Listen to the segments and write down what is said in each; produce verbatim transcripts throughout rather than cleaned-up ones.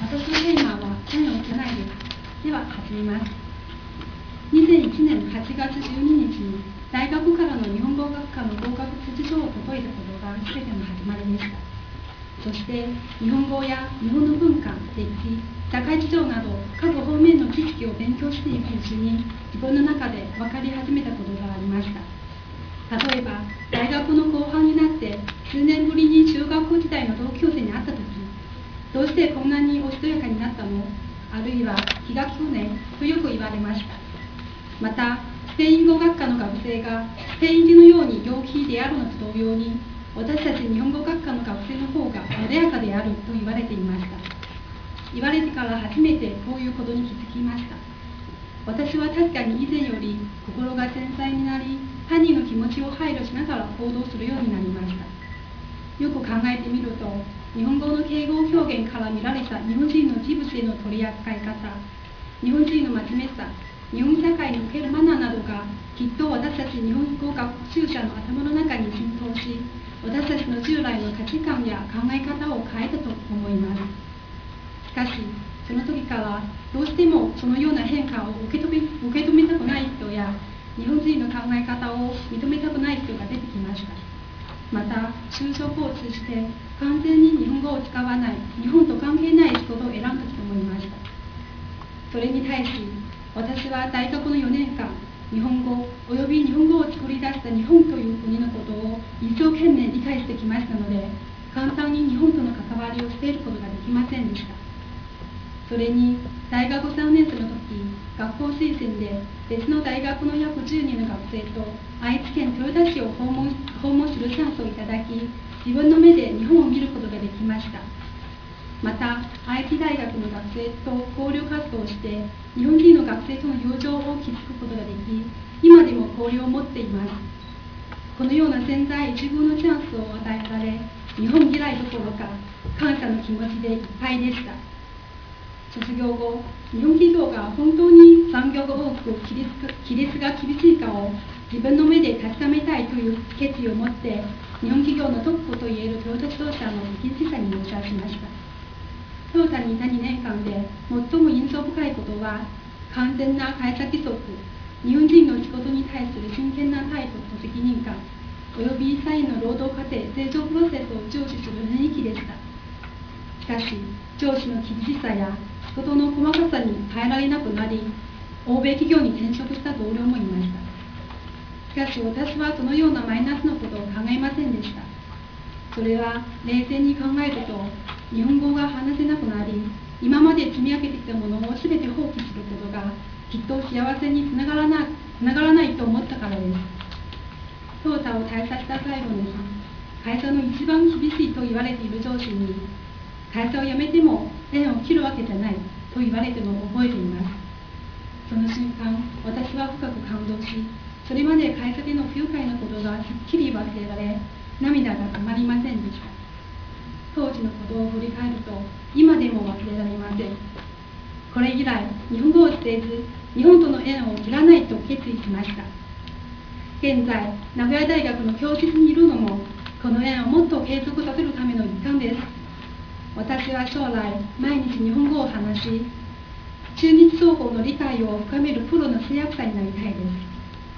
私のテーマは縁をつないで。では始めます。にせんいちねんはちがつじゅうににちに大学からの日本語学科の合格通知書を解いたことが全ての始まりでした。そして日本語や日本の文化、歴史、社会事情など各方面の知識を勉強していくうちに自分の中で分かり始めたことがありました。例えば大学の後半になって数年ぶりに中学校時代の同級生に会った時、どうしてこんなにおしとやかになったの、あるいは気が利くねとよく言われました。またスペイン語学科の学生がスペイン人のように陽気であるのと同様に、私たち日本語学科の学生の方が穏やかであると言われていました。言われてから初めてこういうことに気づきました。私は確かに以前より心が繊細になり、他人の気持ちを配慮しながら行動するようになりました。よく考えてみると、日本語の敬語表現から見られた日本人の事物への取り扱い方、日本人の真面目さ、日本社会におけるマナーなどがきっと私たち日本語学習者の頭の中に浸透し、私たちの従来の価値観や考え方を変えたと思います。しかし、その時からどうしてもそのような変化を受け止め、受け止めたくない人や、日本人の考え方を認めたくない人が出てきました。また、就職を通じて完全に日本語を使わない、日本と関係ない仕事を選んだ人もいました。それに対し、私は大学のよねんかん、日本語および日本語を作り出した日本という国のことを一生懸命理解してきましたので、簡単に日本との関わりを捨てることができませんでした。それに大学さんねんせいの時、学校推薦で別の大学の約じゅうにんの学生と愛知県豊田市を訪問訪問するチャンスをいただき、自分の目で日本を見ることができました。また愛知大学の学生と交流活動をして日本人の学生との友情を築くことができ、今でも交流を持っています。このような千載一遇のチャンスを与えられ、日本嫌いどころか感謝の気持ちでいっぱいでした。卒業後、日本企業が本当に残業が多く規律、規律が厳しいかを自分の目で確かめたいという決意を持って、日本企業のトップといえるトヨタ自動車の責任者に入社しました。トヨタにいたにねんかんで最も印象深いことは、完全な会社規則、日本人の仕事に対する真剣な態度と責任感、および社員の労働過程、成長プロセスを重視する雰囲気でした。しかし、上司の厳しさや仕事の細かさに耐えられなくなり、欧米企業に転職した同僚もいました。しかし私はそのようなマイナスのことを考えませんでした。それは冷静に考えると、日本語が話せなくなり、今まで積み上げてきたものを全て放棄することがきっと幸せにつながらな、つながらないと思ったからです。トヨタを退社した最後の日、会社の一番厳しいと言われている上司に、会社を辞めても縁を切るわけじゃないと言われても覚えています。その瞬間、私は深く感動し、それまで会社での不愉快なことがすっきり忘れられ、涙が止まりませんでした。当時のことを振り返ると、今でも忘れられません。これ以来、日本語を捨てず、日本との縁を切らないと決意しました。現在、名古屋大学の教室にいるのも、この縁をもっと継続させるための一環です。私は将来、毎日日本語を話し、中日双方の理解を深めるプロの通訳者になりたいです。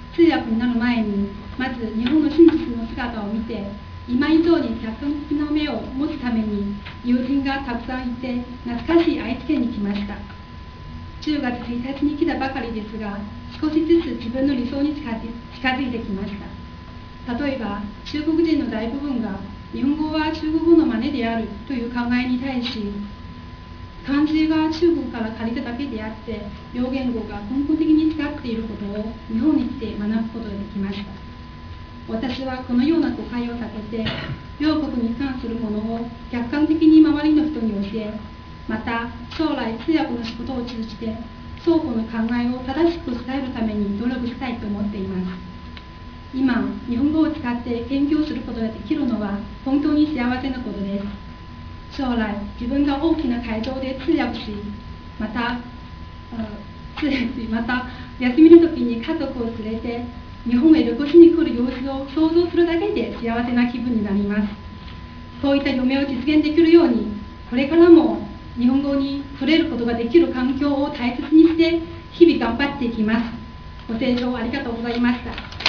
通訳になる前に、まず日本の真実の姿を見て、今以上に客観的な目を持つために、友人がたくさんいて、懐かしい愛知県に来ました。じゅうがつついたちに来たばかりですが、少しずつ自分の理想に近づいてきました。例えば、中国人の大部分が、日本語は中国語の真似であるという考えに対し、漢字が中国から借りただけであって、両言語が根本的に違っていることを日本に来て学ぶことができました。私はこのような誤解を避けて、両国に関するものを客観的に周りの人に教え、また将来通訳の仕事を通じて、双方の考えを正しく伝えるために努力したいと思っています。今、日本語を使って研究することができるのは本当に幸せなことです。将来、自分が大きな会場で通訳し、また、通訳し、また休みの時に家族を連れて日本へ旅行しに来る様子を想像するだけで幸せな気分になります。こういった夢を実現できるように、これからも日本語に触れることができる環境を大切にして日々頑張っていきます。ご清聴ありがとうございました。